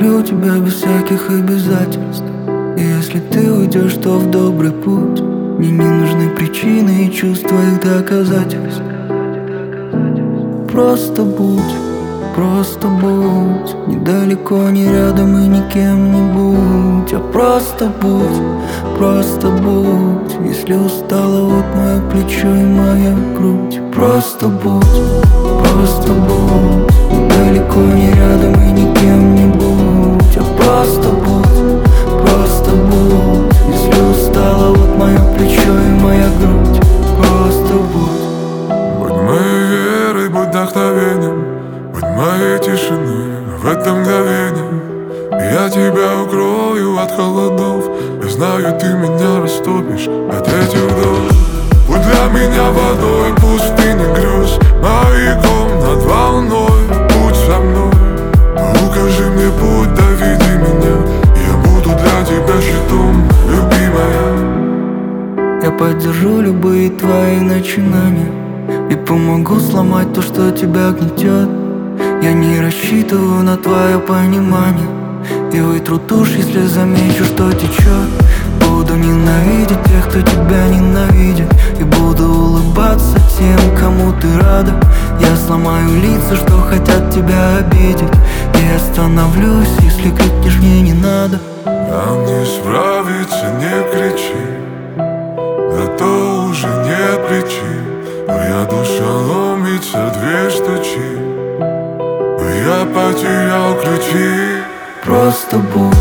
люблю тебя без всяких обязательств. И если ты уйдешь, то в добрый путь. Мне не нужны причины и чувства их доказательств. Просто будь, недалеко, не рядом и никем не будь. А просто будь, если устала, вот мое плечо и моя грудь. Просто будь, недалеко, не рядом и никем не будь. А просто будь, если устала, вот мое плечо и моя грудь. Просто будь. Будь моей верой, будь вдохновением, будь моей тишиной в это мгновение. Я тебя укрою от холодов. Я знаю, ты меня растопишь от этих вдох. Будь для меня водой, пустыни грез, маяком над волной. Будь со мной, укажи мне путь, доведи меня. Я буду для тебя щитом, любимая. Я поддержу любые твои начинания и помогу сломать то, что тебя гнетет. Я не рассчитываю на твое понимание и вытру тушь, если замечу, что течет. Буду ненавидеть тех, кто тебя ненавидит, и буду улыбаться тем, кому ты рада. Я сломаю лица, что хотят тебя обидеть, и остановлюсь, если крикнешь мне не надо. Нам не справиться, не кричи, да то уже нет причин. Моя душа ломится, дверь стучит, я потерял ключи. Просто будь,